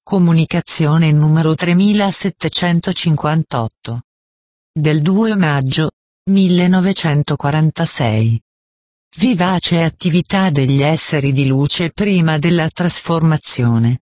Comunicazione numero 3758. Del 2 maggio 1946. Vivace attività degli esseri di luce prima della trasformazione.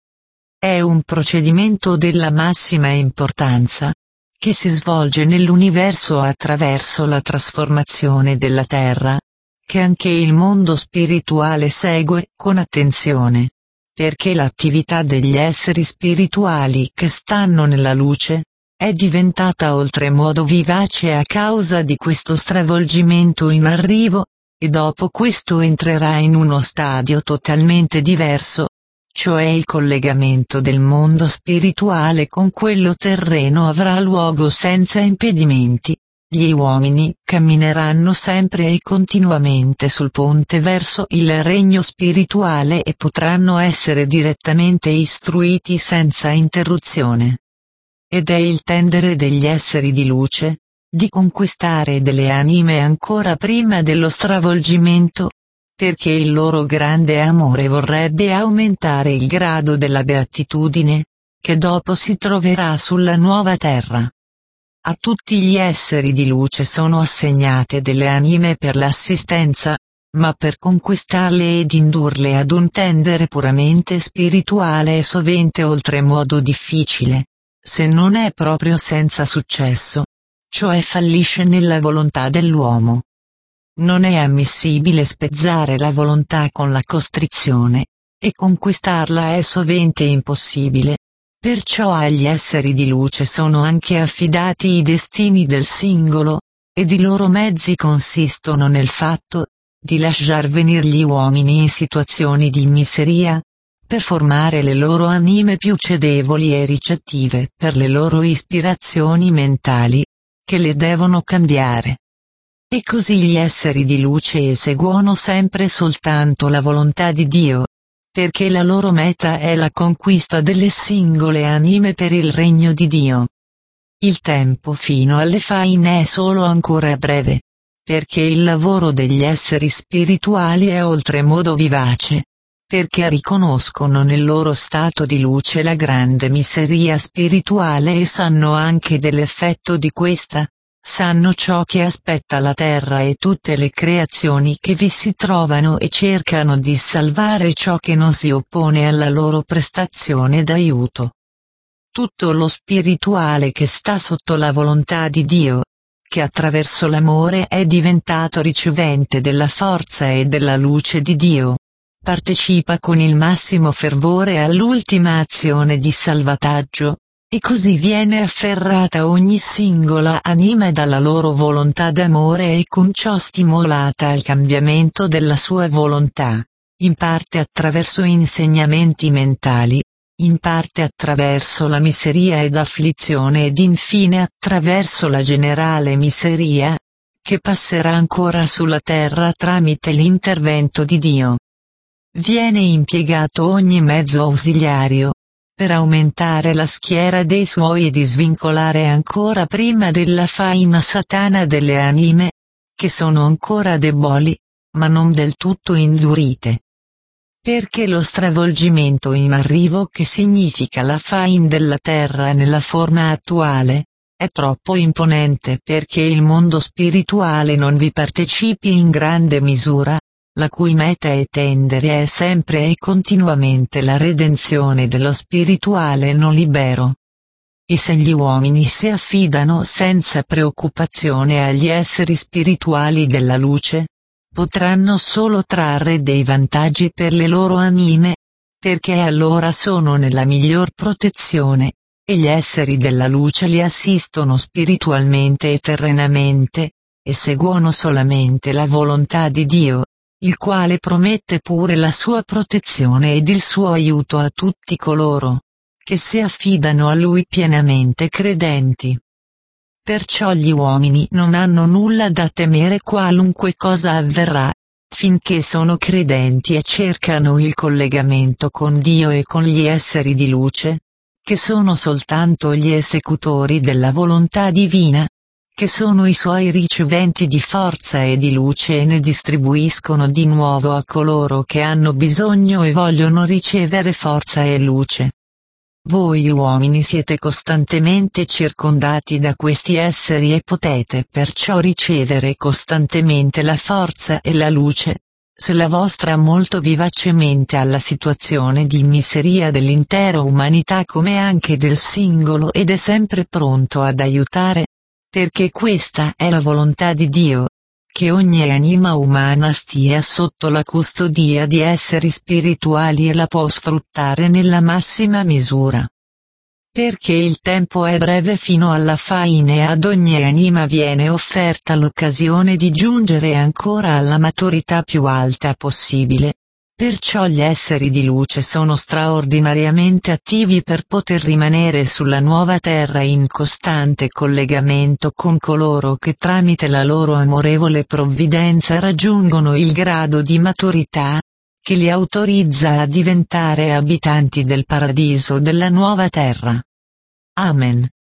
È un procedimento della massima importanza, che si svolge nell'universo attraverso la trasformazione della Terra, che anche il mondo spirituale segue con attenzione, perché l'attività degli esseri spirituali che stanno nella luce è diventata oltremodo vivace a causa di questo stravolgimento in arrivo, e dopo questo entrerà in uno stadio totalmente diverso, cioè il collegamento del mondo spirituale con quello terreno avrà luogo senza impedimenti. Gli uomini cammineranno sempre e continuamente sul ponte verso il regno spirituale e potranno essere direttamente istruiti senza interruzione. Ed è il tendere degli esseri di luce, di conquistare delle anime ancora prima dello stravolgimento, perché il loro grande amore vorrebbe aumentare il grado della beatitudine, che dopo si troverà sulla nuova terra. A tutti gli esseri di luce sono assegnate delle anime per l'assistenza, ma per conquistarle ed indurle ad un tendere puramente spirituale è sovente oltremodo difficile, se non è proprio senza successo, cioè fallisce nella volontà dell'uomo. Non è ammissibile spezzare la volontà con la costrizione, e conquistarla è sovente impossibile. Perciò agli esseri di luce sono anche affidati i destini del singolo, ed i loro mezzi consistono nel fatto di lasciar venir gli uomini in situazioni di miseria, per formare le loro anime più cedevoli e ricettive per le loro ispirazioni mentali, che le devono cambiare. E così gli esseri di luce eseguono sempre soltanto la volontà di Dio, perché la loro meta è la conquista delle singole anime per il regno di Dio. Il tempo fino alle faine è solo ancora breve, perché il lavoro degli esseri spirituali è oltremodo vivace, perché riconoscono nel loro stato di luce la grande miseria spirituale e sanno anche dell'effetto di questa. Sanno ciò che aspetta la terra e tutte le creazioni che vi si trovano e cercano di salvare ciò che non si oppone alla loro prestazione d'aiuto. Tutto lo spirituale che sta sotto la volontà di Dio, che attraverso l'amore è diventato ricevente della forza e della luce di Dio, partecipa con il massimo fervore all'ultima azione di salvataggio. E così viene afferrata ogni singola anima dalla loro volontà d'amore e con ciò stimolata al cambiamento della sua volontà, in parte attraverso insegnamenti mentali, in parte attraverso la miseria ed afflizione ed infine attraverso la generale miseria, che passerà ancora sulla terra tramite l'intervento di Dio. Viene impiegato ogni mezzo ausiliario, per aumentare la schiera dei suoi e di svincolare ancora prima della faina satana delle anime, che sono ancora deboli, ma non del tutto indurite. Perché lo stravolgimento in arrivo che significa la faina della terra nella forma attuale, è troppo imponente perché il mondo spirituale non vi partecipi in grande misura, la cui meta e tendere è sempre e continuamente la redenzione dello spirituale non libero. E se gli uomini si affidano senza preoccupazione agli esseri spirituali della luce, potranno solo trarre dei vantaggi per le loro anime, perché allora sono nella miglior protezione, e gli esseri della luce li assistono spiritualmente e terrenamente, e seguono solamente la volontà di Dio, il quale promette pure la sua protezione ed il suo aiuto a tutti coloro che si affidano a Lui pienamente credenti. Perciò gli uomini non hanno nulla da temere qualunque cosa avverrà, finché sono credenti e cercano il collegamento con Dio e con gli esseri di luce, che sono soltanto gli esecutori della volontà divina, che sono i suoi riceventi di forza e di luce e ne distribuiscono di nuovo a coloro che hanno bisogno e vogliono ricevere forza e luce. Voi uomini siete costantemente circondati da questi esseri e potete perciò ricevere costantemente la forza e la luce. Se la vostra molto vivacemente alla situazione di miseria dell'intera umanità come anche del singolo ed è sempre pronto ad aiutare, perché questa è la volontà di Dio, che ogni anima umana stia sotto la custodia di esseri spirituali e la può sfruttare nella massima misura. Perché il tempo è breve fino alla fine e ad ogni anima viene offerta l'occasione di giungere ancora alla maturità più alta possibile. Perciò gli esseri di luce sono straordinariamente attivi per poter rimanere sulla nuova terra in costante collegamento con coloro che tramite la loro amorevole provvidenza raggiungono il grado di maturità, che li autorizza a diventare abitanti del paradiso della nuova terra. Amen.